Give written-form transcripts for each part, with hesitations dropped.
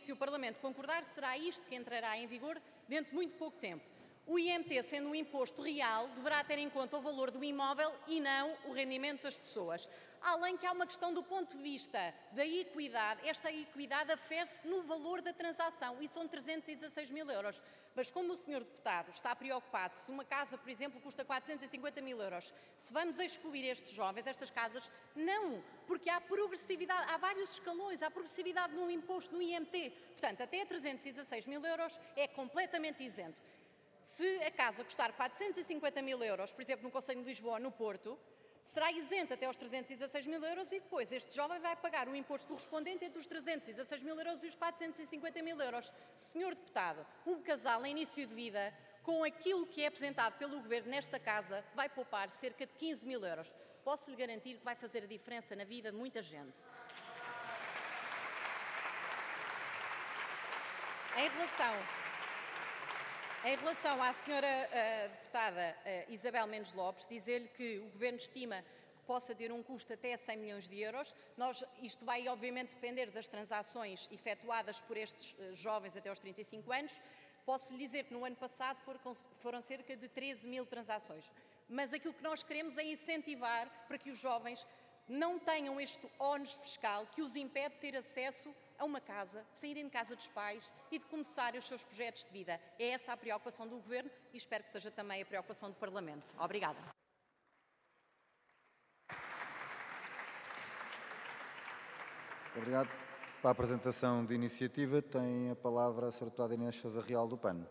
se o Parlamento concordar, será isto que entrará em vigor dentro de muito pouco tempo. O IMT, sendo um imposto real, deverá ter em conta o valor do imóvel e não o rendimento das pessoas. Além que há uma questão do ponto de vista da equidade, esta equidade afere-se no valor da transação e são 316 mil euros. Mas como o Sr. Deputado está preocupado se uma casa, por exemplo, custa 450 mil euros, se vamos excluir estes jovens, estas casas, não, porque há progressividade, há vários escalões, há progressividade no imposto, no IMT. Portanto, até 316 mil euros é completamente isento. Se a casa custar 450 mil euros, por exemplo, no Conselho de Lisboa, no Porto, será isento até aos 316 mil euros e depois este jovem vai pagar o imposto correspondente entre os 316 mil euros e os 450 mil euros. Senhor Deputado, um casal em início de vida, com aquilo que é apresentado pelo Governo nesta casa, vai poupar cerca de 15 mil euros. Posso lhe garantir que vai fazer a diferença na vida de muita gente. Em relação à senhora deputada Isabel Mendes Lopes, dizer-lhe que o Governo estima que possa ter um custo até 100 milhões de euros. Isto vai, obviamente, depender das transações efetuadas por estes jovens até aos 35 anos. Posso lhe dizer que no ano passado foram cerca de 13 mil transações. Mas aquilo que nós queremos é incentivar para que os jovens não tenham este ónus fiscal que os impede de ter acesso a uma casa, de saírem de casa dos pais e de começarem os seus projetos de vida. É essa a preocupação do Governo e espero que seja também a preocupação do Parlamento. Obrigada. Obrigado. Para a apresentação de iniciativa, tem a palavra a Sra. Deputada Inês Sousa Real do PAN.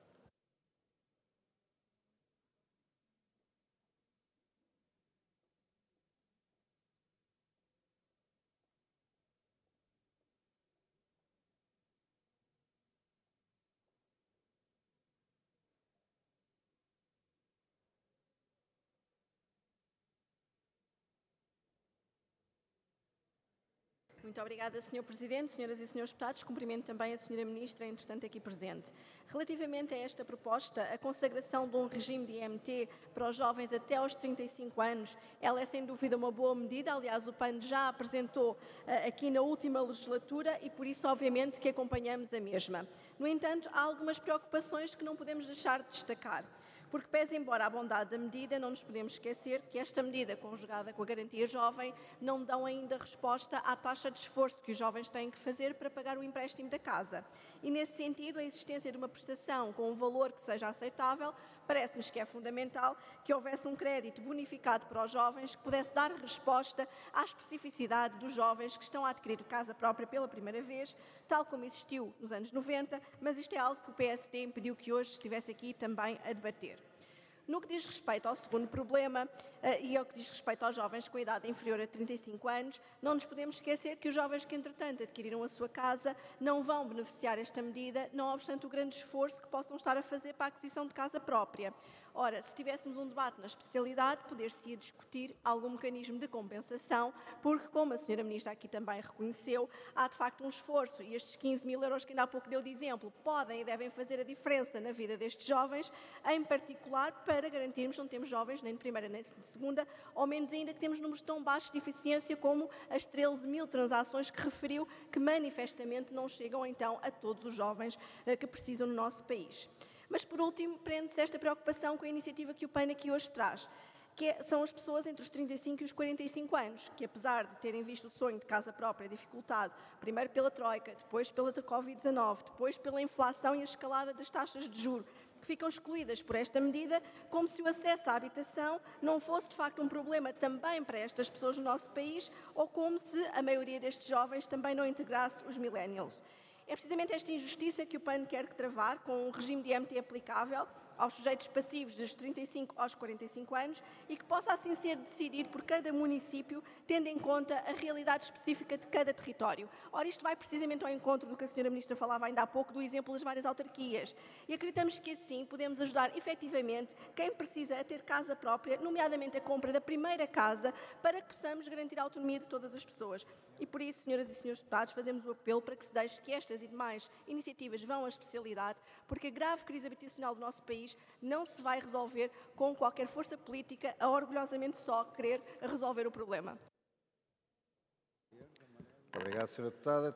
Muito obrigada, Sr. Presidente, senhoras e senhores deputados. Cumprimento também a Sra. Ministra, entretanto aqui presente. Relativamente a esta proposta, a consagração de um regime de IMT para os jovens até aos 35 anos, ela é sem dúvida uma boa medida. Aliás, o PAN já apresentou aqui na última legislatura e por isso, obviamente, que acompanhamos a mesma. No entanto, há algumas preocupações que não podemos deixar de destacar. Porque, pese embora a bondade da medida, não nos podemos esquecer que esta medida, conjugada com a garantia jovem, não dão ainda resposta à taxa de esforço que os jovens têm que fazer para pagar o empréstimo da casa. E, nesse sentido, a existência de uma prestação com um valor que seja aceitável, parece-nos que é fundamental que houvesse um crédito bonificado para os jovens que pudesse dar resposta à especificidade dos jovens que estão a adquirir casa própria pela primeira vez, tal como existiu nos anos 90, mas isto é algo que o PSD impediu que hoje estivesse aqui também a debater. No que diz respeito ao segundo problema e ao que diz respeito aos jovens com idade inferior a 35 anos, não nos podemos esquecer que os jovens que, entretanto, adquiriram a sua casa não vão beneficiar esta medida, não obstante o grande esforço que possam estar a fazer para a aquisição de casa própria. Ora, se tivéssemos um debate na especialidade, poder-se-ia discutir algum mecanismo de compensação, porque, como a Sra. Ministra aqui também reconheceu, há de facto um esforço e estes 15 mil euros que ainda há pouco deu de exemplo podem e devem fazer a diferença na vida destes jovens, em particular para garantirmos que não temos jovens nem de primeira nem de segunda, ou menos ainda que temos números tão baixos de eficiência como as 13 mil transações que referiu, que manifestamente não chegam então a todos os jovens que precisam no nosso país. Mas, por último, prende-se esta preocupação com a iniciativa que o PAN aqui hoje traz, são as pessoas entre os 35 e os 45 anos, que apesar de terem visto o sonho de casa própria dificultado, primeiro pela Troika, depois pela Covid-19, depois pela inflação e a escalada das taxas de juros, que ficam excluídas por esta medida, como se o acesso à habitação não fosse de facto um problema também para estas pessoas no nosso país, ou como se a maioria destes jovens também não integrasse os millennials. É precisamente esta injustiça que o PAN quer travar com um regime de IMT aplicável aos sujeitos passivos dos 35 aos 45 anos e que possa assim ser decidido por cada município, tendo em conta a realidade específica de cada território. Ora, isto vai precisamente ao encontro do que a Sra. Ministra falava ainda há pouco, do exemplo das várias autarquias. E acreditamos que assim podemos ajudar efetivamente quem precisa a ter casa própria, nomeadamente a compra da primeira casa, para que possamos garantir a autonomia de todas as pessoas. E por isso, senhoras e senhores deputados, fazemos o apelo para que se deixe que estas e demais iniciativas vão à especialidade, porque a grave crise habitacional do nosso país não se vai resolver com qualquer força política a orgulhosamente só querer resolver o problema. Obrigado, Sra. Deputada.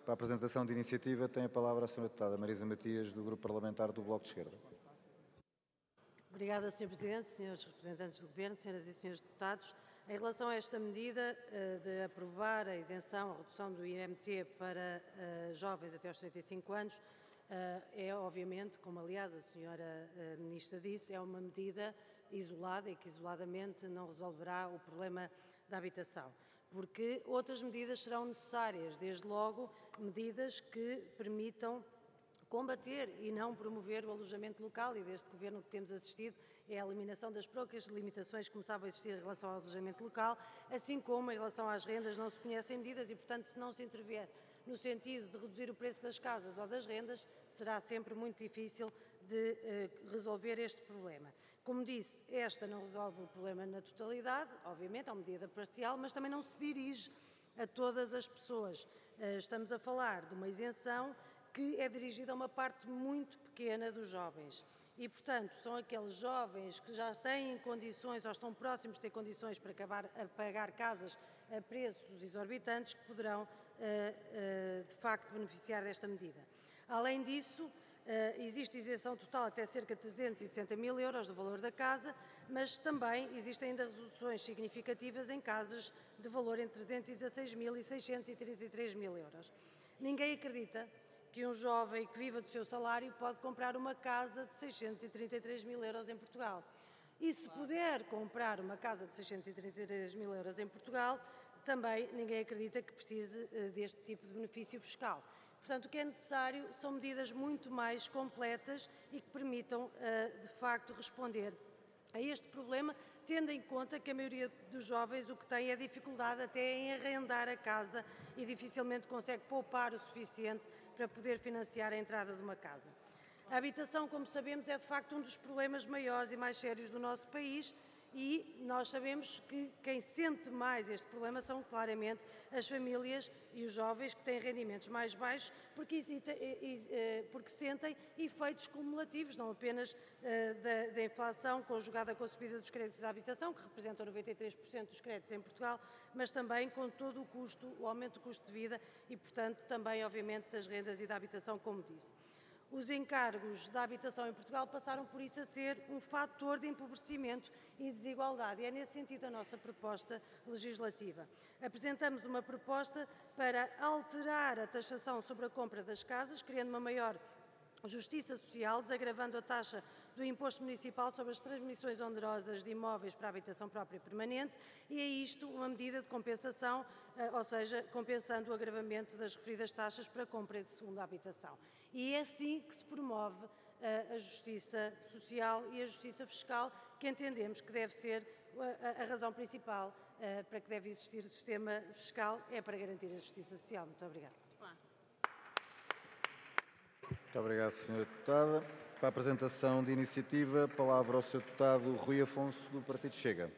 Para a apresentação de iniciativa, tem a palavra a Sra. Deputada Marisa Matias, do Grupo Parlamentar do Bloco de Esquerda. Obrigada, Sr. Presidente, Srs. Representantes do Governo, Senhoras e Srs. Deputados. Em relação a esta medida de aprovar a isenção, a redução do IMT para jovens até aos 35 anos, é obviamente, como aliás a Sra. Ministra disse, é uma medida isolada e que isoladamente não resolverá o problema da habitação, porque outras medidas serão necessárias, desde logo medidas que permitam combater e não promover o alojamento local, e deste Governo que temos assistido é a eliminação das poucas limitações que começavam a existir em relação ao alojamento local, assim como em relação às rendas não se conhecem medidas e, portanto, se não se intervier no sentido de reduzir o preço das casas ou das rendas, será sempre muito difícil de resolver este problema. Como disse, esta não resolve o problema na totalidade, obviamente é uma medida parcial, mas também não se dirige a todas as pessoas. Estamos a falar de uma isenção que é dirigida a uma parte muito pequena dos jovens. E, portanto, são aqueles jovens que já têm condições ou estão próximos de ter condições para acabar a pagar casas a preços exorbitantes que poderão, de facto, beneficiar desta medida. Além disso, existe isenção total até cerca de 360 mil euros do valor da casa, mas também existem ainda reduções significativas em casas de valor entre 316 mil e 633 mil euros. Ninguém acredita que um jovem que viva do seu salário pode comprar uma casa de 633 mil euros em Portugal. E se puder comprar uma casa de 633 mil euros em Portugal, também ninguém acredita que precise deste tipo de benefício fiscal. Portanto, o que é necessário são medidas muito mais completas e que permitam, de facto, responder a este problema, tendo em conta que a maioria dos jovens o que tem é dificuldade até em arrendar a casa e dificilmente consegue poupar o suficiente para poder financiar a entrada de uma casa. A habitação, como sabemos, é de facto um dos problemas maiores e mais sérios do nosso país e nós sabemos que quem sente mais este problema são claramente as famílias e os jovens que têm rendimentos mais baixos porque sentem efeitos cumulativos, não apenas da inflação conjugada com a subida dos créditos de habitação, que representam 93% dos créditos em Portugal, mas também com todo o custo, o aumento do custo de vida e, portanto, também, obviamente, das rendas e da habitação, como disse. Os encargos da habitação em Portugal passaram por isso a ser um fator de empobrecimento e desigualdade. E é nesse sentido a nossa proposta legislativa. Apresentamos uma proposta para alterar a taxação sobre a compra das casas, criando uma maior justiça social, desagravando a taxa do imposto municipal sobre as transmissões onerosas de imóveis para a habitação própria permanente e é isto uma medida de compensação, ou seja, compensando o agravamento das referidas taxas para a compra de segunda habitação. E é assim que se promove a justiça social e a justiça fiscal, que entendemos que deve ser a razão principal para que deve existir o sistema fiscal, é para garantir a justiça social. Muito obrigada. Muito obrigado, Sra. Deputada. Para a apresentação de iniciativa, palavra ao Sr. Deputado Rui Afonso, do Partido Chega.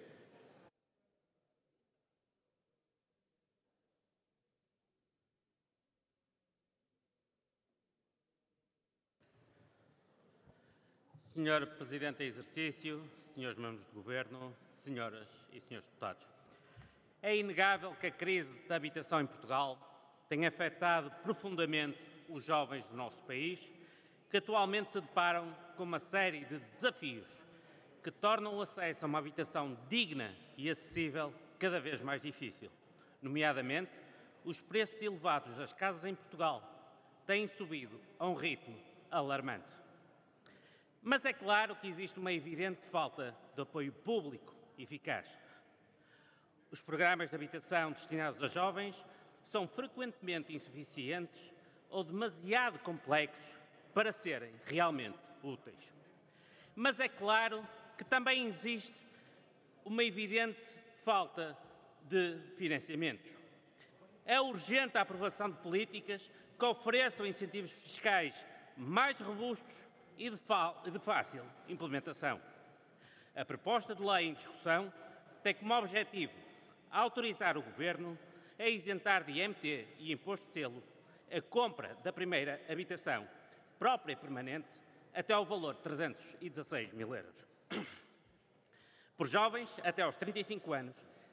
Senhor Presidente em exercício, senhores membros do Governo, senhoras e senhores deputados. É inegável que a crise da habitação em Portugal tem afetado profundamente os jovens do nosso país, que atualmente se deparam com uma série de desafios que tornam o acesso a uma habitação digna e acessível cada vez mais difícil. Nomeadamente, os preços elevados das casas em Portugal têm subido a um ritmo alarmante. Mas é claro que existe uma evidente falta de apoio público eficaz. Os programas de habitação destinados a jovens são frequentemente insuficientes ou demasiado complexos para serem realmente úteis. Mas é claro que também existe uma evidente falta de financiamentos. É urgente a aprovação de políticas que ofereçam incentivos fiscais mais robustos e de fácil implementação. A proposta de lei em discussão tem como objetivo autorizar o Governo a isentar de IMT e imposto de selo a compra da primeira habitação própria e permanente até ao valor de 316 mil euros. Por jovens até aos 35 anos,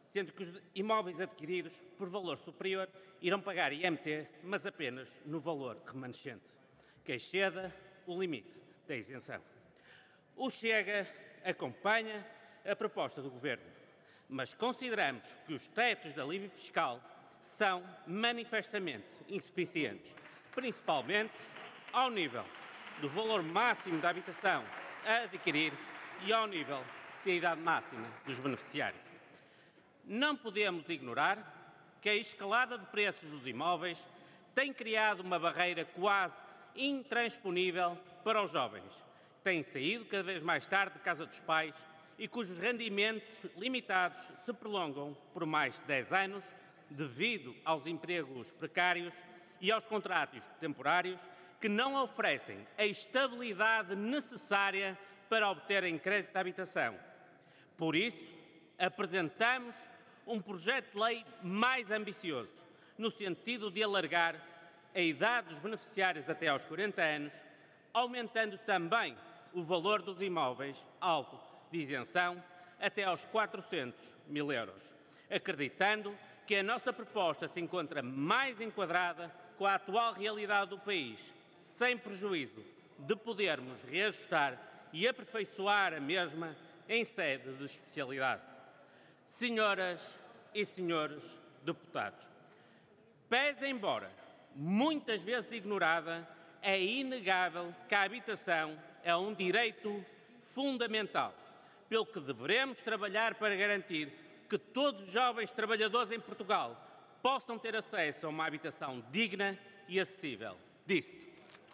sendo que os imóveis adquiridos por valor superior irão pagar IMT, mas apenas no valor remanescente, que exceda o limite da isenção. O Chega acompanha a proposta do Governo, mas consideramos que os tetos de alívio fiscal são manifestamente insuficientes, principalmente ao nível do valor máximo da habitação a adquirir e ao nível da idade máxima dos beneficiários. Não podemos ignorar que a escalada de preços dos imóveis tem criado uma barreira quase intransponível para os jovens, que têm saído cada vez mais tarde de casa dos pais e cujos rendimentos limitados se prolongam por mais de 10 anos devido aos empregos precários e aos contratos temporários que não oferecem a estabilidade necessária para obterem crédito de habitação. Por isso, apresentamos um projeto de lei mais ambicioso, no sentido de alargar a idade dos beneficiários até aos 40 anos, aumentando também o valor dos imóveis alvo de isenção até aos 400 mil euros, acreditando que a nossa proposta se encontra mais enquadrada com a atual realidade do país, sem prejuízo de podermos reajustar e aperfeiçoar a mesma em sede de especialidade. Senhoras e senhores deputados, pese embora muitas vezes ignorada, é inegável que a habitação é um direito fundamental, pelo que devemos trabalhar para garantir que todos os jovens trabalhadores em Portugal possam ter acesso a uma habitação digna e acessível. Disse.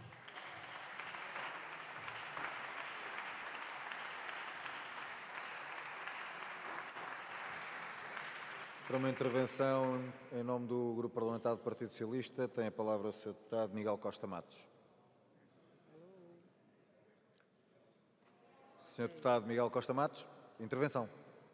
Para uma intervenção em nome do Grupo Parlamentar do Partido Socialista, tem a palavra o Sr. Deputado Miguel Costa Matos. Sr. Deputado Miguel Costa Matos, intervenção.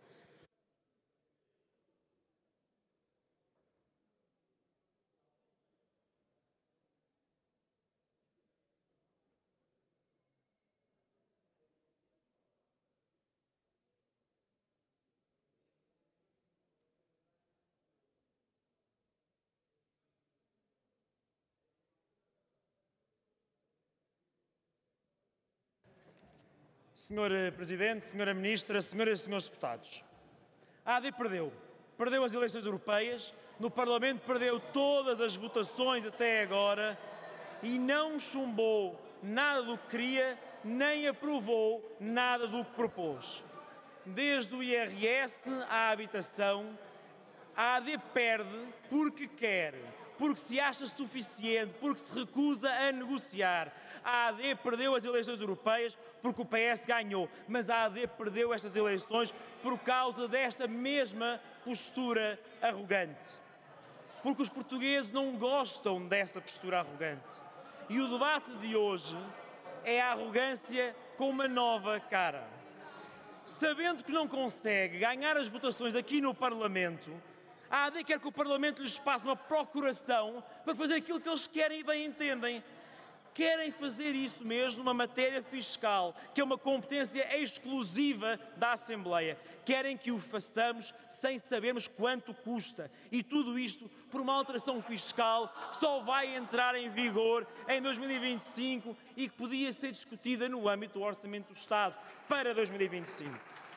Senhor Presidente, Senhora Ministra, Senhoras e Senhores Deputados, a AD perdeu as eleições europeias, no Parlamento perdeu todas as votações até agora e não chumbou nada do que queria, nem aprovou nada do que propôs. Desde o IRS à habitação, a AD perde porque quer, porque se acha suficiente, porque se recusa a negociar. A AD perdeu as eleições europeias porque o PS ganhou, mas a AD perdeu estas eleições por causa desta mesma postura arrogante. Porque os portugueses não gostam dessa postura arrogante. E o debate de hoje é a arrogância com uma nova cara. Sabendo que não consegue ganhar as votações aqui no Parlamento, a AD quer que o Parlamento lhes passe uma procuração para fazer aquilo que eles querem e bem entendem. Querem fazer isso mesmo numa matéria fiscal, que é uma competência exclusiva da Assembleia. Querem que o façamos sem sabermos quanto custa. E tudo isto por uma alteração fiscal que só vai entrar em vigor em 2025 e que podia ser discutida no âmbito do Orçamento do Estado para 2025.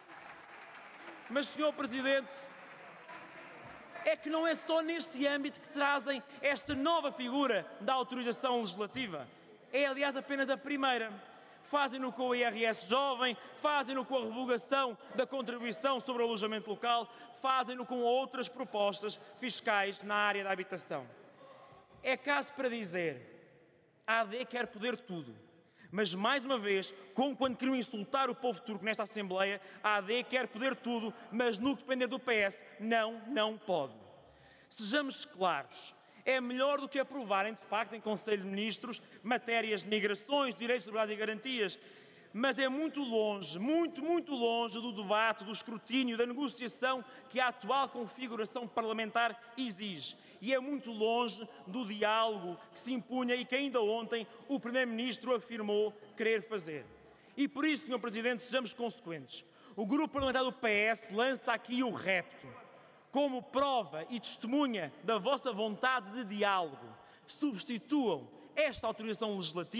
Mas, Sr. Presidente, é que não é só neste âmbito que trazem esta nova figura da autorização legislativa. É, aliás, apenas a primeira. Fazem-no com o IRS jovem, fazem-no com a revogação da contribuição sobre o alojamento local, fazem-no com outras propostas fiscais na área da habitação. É caso para dizer, a AD quer poder tudo. Mas, mais uma vez, como quando queriam insultar o povo turco nesta Assembleia, a AD quer poder tudo, mas no que depender do PS, não pode. Sejamos claros, é melhor do que aprovarem, de facto, em Conselho de Ministros, matérias de migrações, direitos, liberdades e garantias, mas é muito longe, muito longe do debate, do escrutínio, da negociação que a atual configuração parlamentar exige. E é muito longe do diálogo que se impunha e que ainda ontem o Primeiro-Ministro afirmou querer fazer. E por isso, Sr. Presidente, sejamos consequentes. O Grupo Parlamentar do PS lança aqui o repto. como prova e testemunha da vossa vontade de diálogo, substituam esta autorização legislativa